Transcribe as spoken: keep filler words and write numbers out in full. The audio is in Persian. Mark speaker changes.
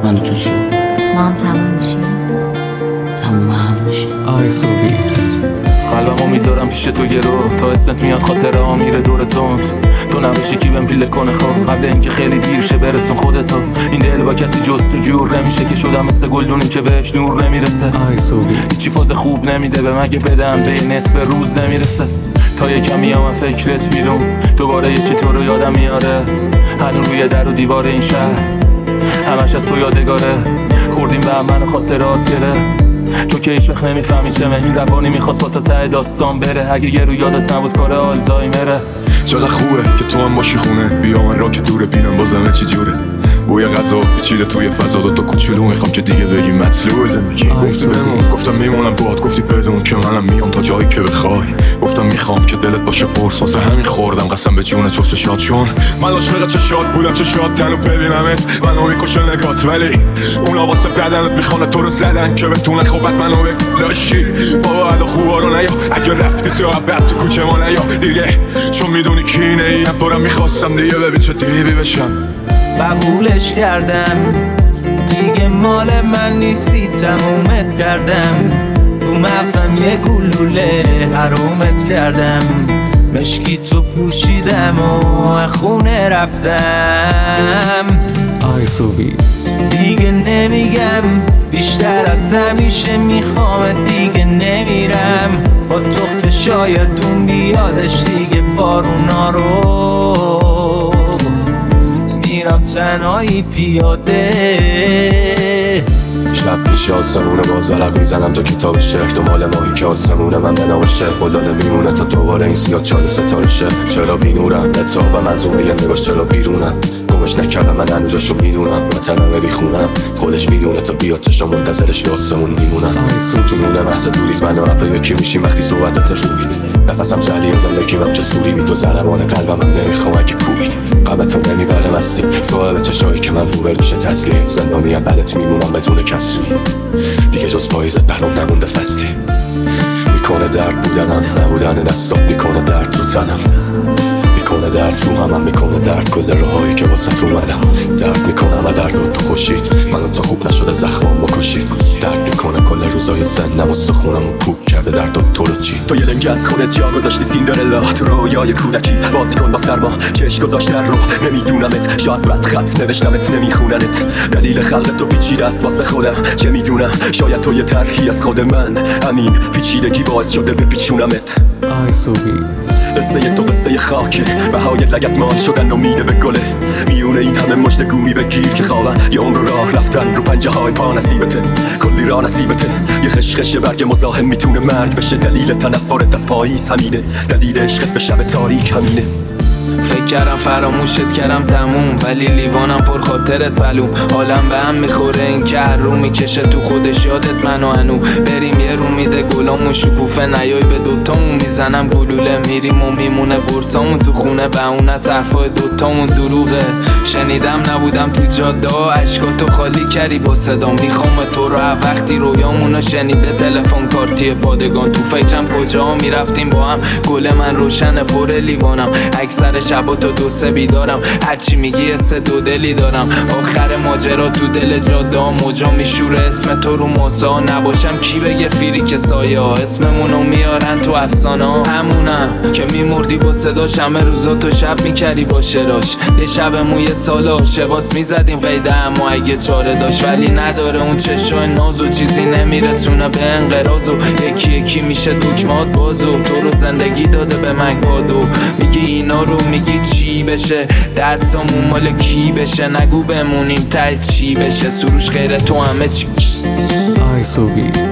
Speaker 1: من تو شو
Speaker 2: ما هم تموم میشیم
Speaker 1: تموم هم میشیم.
Speaker 3: آی سوبیت
Speaker 4: قلبمو میذارم پیش تو گرو تا اسمت میاد خاطره ها میره دور تند. تو نباشی کی بهم پیله کنه خواب قبل اینکه خیلی دیر شه برسون خودتو. این دل با کسی جست جور نمیشه که شدم مثل گلدونی که بهش نور نمیرسه.
Speaker 3: آی سوبیت
Speaker 4: هیچی فاز خوب نمیده به مگه بدم به نصف روز نمیرسه. تا یه کمی هم فکرت بیرون دوباره یه چی تو رو یادم میاره. هنوز روی در و دیوار این شهر همش از تو یادگاره. خوردیم به هم من خاطرات گره تو که هیچ وقت نمیفهمی چه این روانی میخواست با تا ته داستان بره. اگه یه رو یادت نبود کار آلزایمره.
Speaker 5: چقدر خوبه که تو هم باشی خونه بیا من را که دوره بینم بازمه چی جوره. بوی غذا پیچیده توی فضا دو تا کوچولو میخوام که دیگه بگی مطلوب زندگی. گفتی بمون گفتم میمونم باهات گفتی بدون که منم میام تا جایی که بخوای. گفتم میخوام که دلت باشه پرس واسه همین خوردم قسم به جون جفت چشات چون من عاشق چشات بودم چشات تنو ببینمت منو میکشه نگات ولی اونا واسه بدنت میخوانه تو رو زدن که بتونه خوبت منو بلاشی. بابا ادا خوبا رو نیا اگه رفتی تو عبد تو کوچه ما نیا دیگه چون میدونی کی نیم دورم میخواستم دیگه ببین چه دیوی بشم.
Speaker 6: قبولش کردم دیگه مال من نیستی تمومت کردم. تو مغزم یه گلوله حرومت کردم. مشکی تو پوشیدم و خونه رفتم.
Speaker 3: آی سوبیت
Speaker 6: دیگه نمیگم بیشتر از همیشه میخوام دیگه نمیرم با تو که شاید اون بیادش دیگه بارونا رو میرم تنهایی پیاده.
Speaker 7: شب پیش آسمونه باز ورق میزنم تا کتاب شعر دنبال ماهی که آسمونه من بنوشه خدانه میمونه تا دوباره این سیاه چال ستاره شه. چرا بینورم لطا و منظومه یه نگاش چرا بیرونم گمش نکردم من هنو جاشو میدونم وطنمه بیخونم خودش میدونه تا بیاد چشم منتظرش به آسمون میمونم. تو مونه محض دوریت من و اپا یکی میشیم وقتی صحبتت روید نفسم جلی زندگیم هم که سوری بید و ضربان قلبم هم نمیخوام اگه کوبید غمتو نمیبره مستی صاحب چشایی که من رو برلوش تسلیم زندانی هم بدت میمونم بدون کسری دیگه جز پاییزت برام نمونده فصلی. میکنه درد بودنم نبودن دستات میکنه درد رو تنم میکنه درد رو همم میکنه درد کل راهایی که واسه اومدم درد میکنم و درد تو خوشید منو تا خوب نشده زخمام بکشید درد میکنه کل روزای سنم استخونم و پوک کرده درد تو رو چی. تو یه لنگ از خونه جا گذاشتی سیندرلا تو رویای کودکی بازی کن با سرما کش گذاشت در رو نمیدونمت شاید بد خط نوشتمت نمیخوننت دلیل خلق تو پیچیده است واسه خودم چه میدونم شاید تو یه طرحی از خود من همین پیچیدگی باعث شده بپیچونمت.
Speaker 3: آی سوبیت
Speaker 7: قصه تو قصه خاکه بهای لگت مان شدن امیده به گله میونه این همه مشت گونی بگیر که خوابم یه عمر راه رفتن رو پنجه های پا نصیبته کلی راه نصیبته یه خشخش برگ مزاحم میتونه مرگ بشه دلیل تنفرت از پاییز همینه دلیل عشقت به شب تاریک همینه.
Speaker 4: فکر کردم فراموشت کردم تموم ولی لیوانم پر خاطرت پلوم حالم به هم میخوره این که هر رو میکشه تو خودش یادت منو هنو بریم یه رو میده گلامون شکوفه نیای به دوتامون میزنم گلوله میریم و میمونه برسامون تو خونه به اون از حرفای دوتامون دروغه. شنیدم نبودم تو جاده عشقاتو خالی کردی با صدا میخوام تو رو وقتی رویامونو شنیده تلفن کارتی پادگان تو فکرم کجا میرفتیم با هم گل من روشن پر لیوانم اکثر شبا تو دو سه بیدارم هرچی میگی سه دو دلی دارم آخر ماجرا تو دل جاده ها موجا میشوره اسم تو رو ماسا نباشم کی بگه فیری که سایه ها اسممونو میارن تو افسانه ها همونم که میمردی با صداش همه روزا تو شب میکردی با شراش یه شب موی سالا شباس میزدیم قیده اما اگه چاره داشت ولی نداره اون چشای ناز و چیزی نمیرسونه به انقراض و یکی یکی میشه دکمات بازو تو رو زندگی داده به من کادو میگی اینا رو میگی چی بشه دستامون مال کی بشه نگو بمونیم ته چی بشه سروش غیر تو همه چی.
Speaker 3: آی سوبیت